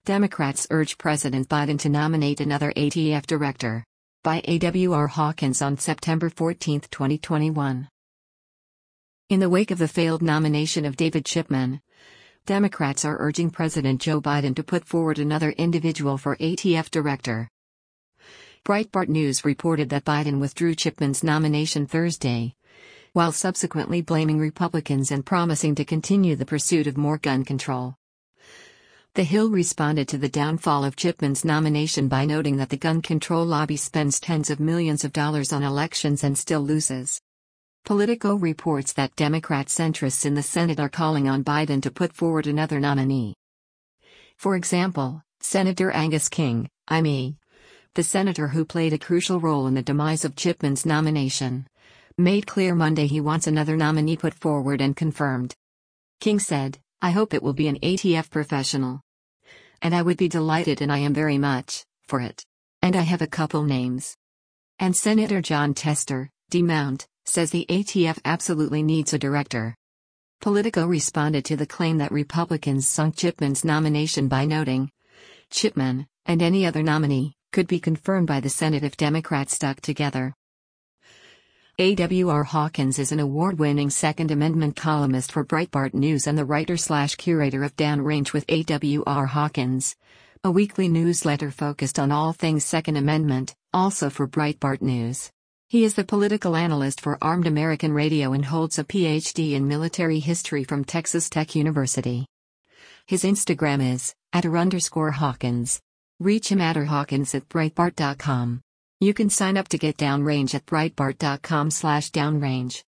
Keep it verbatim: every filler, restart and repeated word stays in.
Democrats urge President Biden to nominate another A T F director. By A W R Hawkins on September fourteenth, twenty twenty-one. In the wake of the failed nomination of David Chipman, Democrats are urging President Joe Biden to put forward another individual for A T F director. Breitbart News reported that Biden withdrew Chipman's nomination Thursday, while subsequently blaming Republicans and promising to continue the pursuit of more gun control. The Hill responded to the downfall of Chipman's nomination by noting that the gun control lobby spends tens of millions of dollars on elections and still loses. Politico reports that Democrat centrists in the Senate are calling on Biden to put forward another nominee. For example, Senator Angus King, I M E, the senator who played a crucial role in the demise of Chipman's nomination, made clear Monday he wants another nominee put forward and confirmed. King said, "I hope it will be an A T F professional. And I would be delighted, and I am very much for it. And I have a couple names." And Senator Jon Tester, D. Mount, says the A T F absolutely needs a director. Politico responded to the claim that Republicans sunk Chipman's nomination by noting, Chipman, and any other nominee, could be confirmed by the Senate if Democrats stuck together. A W R Hawkins is an award-winning Second Amendment columnist for Breitbart News and the writer-slash-curator of Downrange with A W R Hawkins, a weekly newsletter focused on all things Second Amendment, also for Breitbart News. He is the political analyst for Armed American Radio and holds a P H D in military history from Texas Tech University. His Instagram is, at r underscore Hawkins. Reach him at r Hawkins at Breitbart dot com. You can sign up to get Downrange at Breitbart dot com slash Downrange.